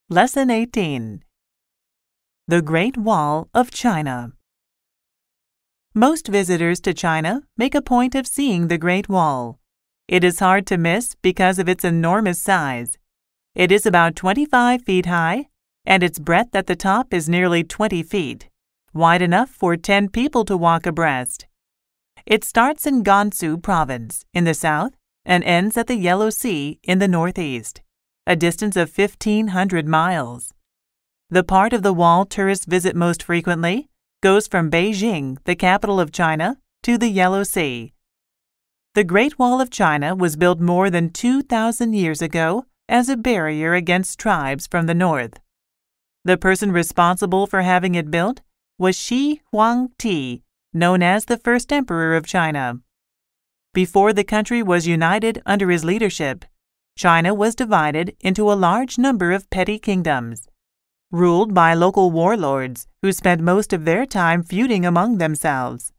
Lesson 18. The Great Wall of China. Most visitors to China make a point of seeing the Great Wall. It is hard to miss because of its enormous size. It is about 25 feet high, and its breadth at the top is nearly 20 feet, wide enough for 10 people to walk abreast. It starts in Gansu Province in the south and ends at the Yellow Sea in the northeast, a distance of 1,500 miles. The part of the wall tourists visit most frequently goes from Beijing, the capital of China, to the Yellow Sea. The Great Wall of China was built more than 2,000 years ago as a barrier against tribes from the north. The person responsible for having it built was Shi Huangti, known as the first emperor of China. Before the country was united under his leadership, China was divided into a large number of petty kingdoms, ruled by local warlords who spent most of their time feuding among themselves.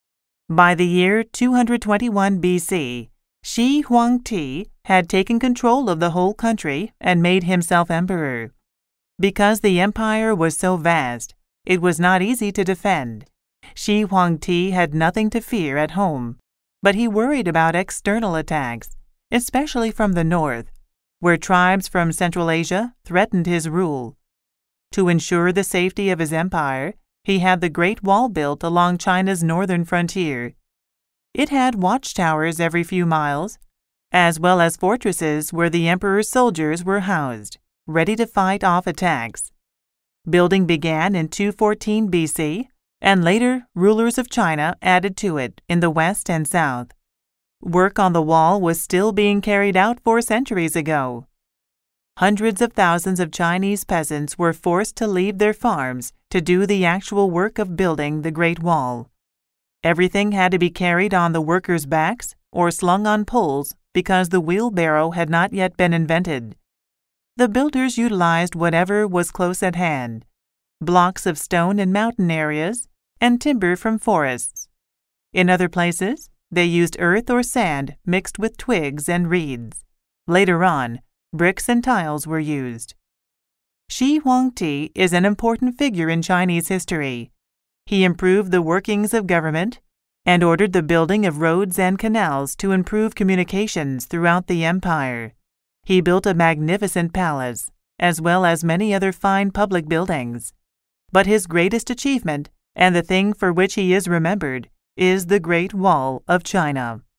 By the year 221 BC, Shi Huangti had taken control of the whole country and made himself emperor. Because the empire was so vast, it was not easy to defend. Shi Huangti had nothing to fear at home, but he worried about external attacks, especially from the north, where tribes from Central Asia threatened his rule. To ensure the safety of his empire, he had the Great Wall built along China's northern frontier. It had watchtowers every few miles, as well as fortresses where the emperor's soldiers were housed, ready to fight off attacks. Building began in 214 BC, and later rulers of China added to it in the west and south. Work on the wall was still being carried out 4 centuries ago. Hundreds of thousands of Chinese peasants were forced to leave their farms to do the actual work of building the Great Wall. Everything had to be carried on the workers' backs or slung on poles because the wheelbarrow had not yet been invented. The builders utilized whatever was close at hand: blocks of stone in mountain areas and timber from forests. In other places, they used earth or sand mixed with twigs and reeds. Later on, bricks and tiles were used. Shi Huangti is an important figure in Chinese history. He improved the workings of government and ordered the building of roads and canals to improve communications throughout the empire. He built a magnificent palace, as well as many other fine public buildings. But his greatest achievement, and the thing for which he is remembered, is the Great Wall of China.